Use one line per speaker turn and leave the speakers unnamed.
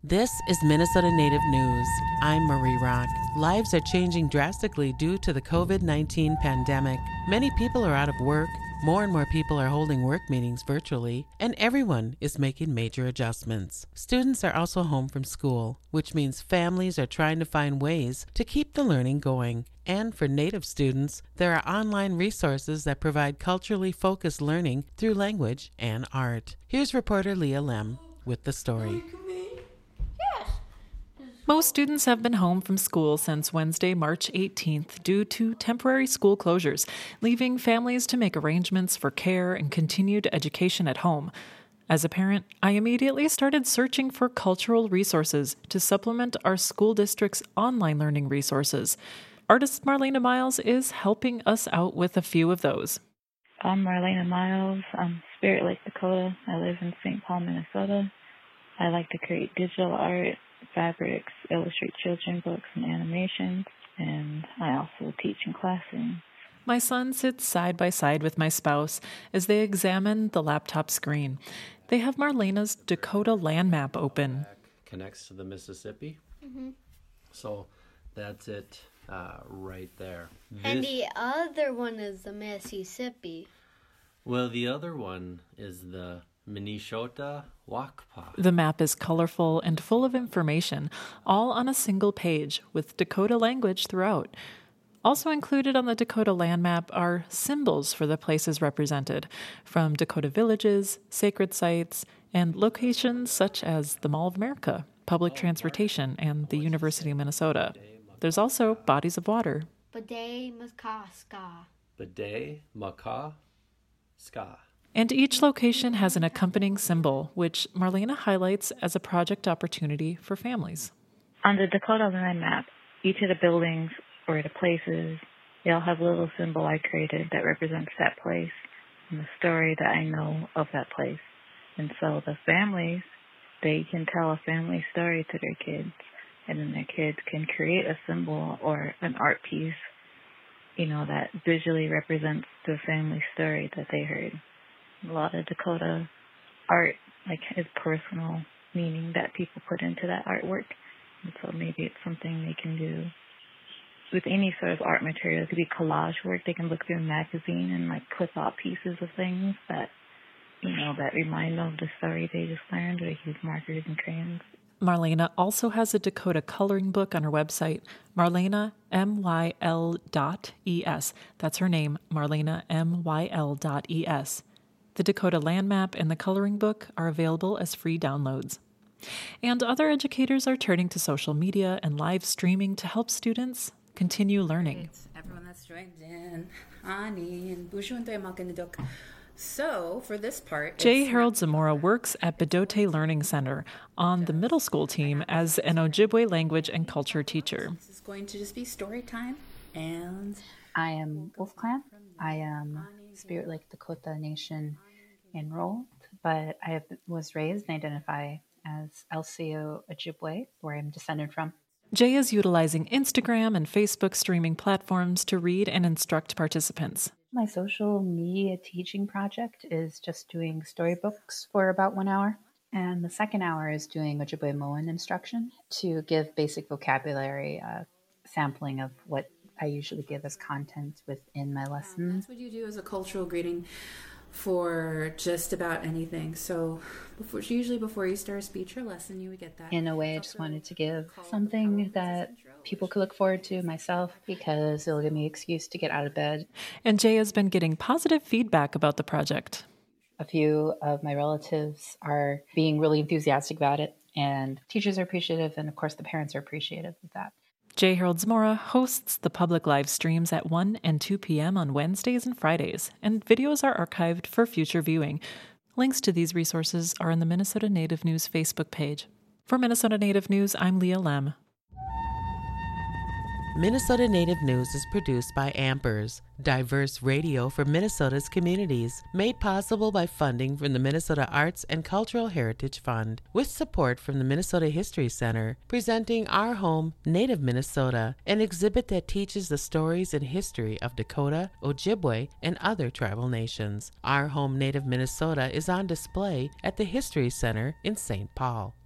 This is Minnesota Native News. I'm Marie Rock. Lives are changing drastically due to the COVID-19 pandemic. Many people are out of work, more and more people are holding work meetings virtually, and everyone is making major adjustments. Students are also home from school, which means families are trying to find ways to keep the learning going. And for Native students, there are online resources that provide culturally focused learning through language and art. Here's reporter Leah Lem with the story.
Most students have been home from school since Wednesday, March 18th due to temporary school closures, leaving families to make arrangements for care and continued education at home. As a parent, I immediately started searching for cultural resources to supplement our school district's online learning resources. Artist Marlena Miles is helping us out with a few of those.
I'm Marlena Miles. I'm Spirit Lake, Dakota. I live in St. Paul, Minnesota. I like to create digital art, fabrics, illustrate children books and animations, and I also teach in classrooms.
My son sits side by side with my spouse as they examine the laptop screen. They have Marlena's Dakota land map open.
Connects to the Mississippi.
Mm-hmm.
So that's it right there.
And the other one is the Mississippi.
Well, the other one is the Minnesota Wakpa.
The map is colorful and full of information, all on a single page with Dakota language throughout. Also included on the Dakota land map are symbols for the places represented, from Dakota villages, sacred sites, and locations such as the Mall of America, public transportation, and the University of Minnesota. There's also bodies of water.
Bidet Makaska.
Bidet Makaska.
And each location has an accompanying symbol, which Marlena highlights as a project opportunity for families.
On the Dakota land map, each of the buildings or the places, they all have a little symbol I created that represents that place and the story that I know of that place. And so the families, they can tell a family story to their kids, and then their kids can create a symbol or an art piece, that visually represents the family story that they heard. A lot of Dakota art is personal meaning that people put into that artwork. And so maybe it's something they can do with any sort of art material. It could be collage work. They can look through a magazine and clip out pieces of things that, that remind them of the story they just learned, or they use markers and crayons.
Marlena also has a Dakota coloring book on her website, marlenamyl.es. That's her name, marlenamyl.es. The Dakota land map and the coloring book are available as free downloads. And other educators are turning to social media and live streaming to help students continue learning.
Everyone that's joined in, Ani and Bushunte Makanidok. So, for this part,
Jay Harold Zamora works at Bedote Learning Center on the middle school team as an Ojibwe language and culture teacher.
This is going to just be story time, and
I am Wolf Clan. I am Spirit Lake Dakota Nation enrolled, but I was raised and identify as LCO Ojibwe, where I'm descended from.
Jay is utilizing Instagram and Facebook streaming platforms to read and instruct participants.
My social media teaching project is just doing storybooks for about 1 hour. And the second hour is doing Ojibwe Moan instruction to give basic vocabulary, sampling of what I usually give as content within my lessons.
That's what you do as a cultural greeting for just about anything. So usually before you start a speech or lesson, you would get that.
In a way, I just wanted to give something that people could look forward to, myself, because it'll give me an excuse to get out of bed.
And Jay has been getting positive feedback about the project.
A few of my relatives are being really enthusiastic about it, and teachers are appreciative, and of course the parents are appreciative of that.
Jay Harold Zamora hosts the public live streams at 1 and 2 p.m. on Wednesdays and Fridays, and videos are archived for future viewing. Links to these resources are in the Minnesota Native News Facebook page. For Minnesota Native News, I'm Leah Lem.
Minnesota Native News is produced by Ampers, diverse radio for Minnesota's communities, made possible by funding from the Minnesota Arts and Cultural Heritage Fund, with support from the Minnesota History Center, presenting Our Home, Native Minnesota, an exhibit that teaches the stories and history of Dakota, Ojibwe, and other tribal nations. Our Home, Native Minnesota is on display at the History Center in St. Paul.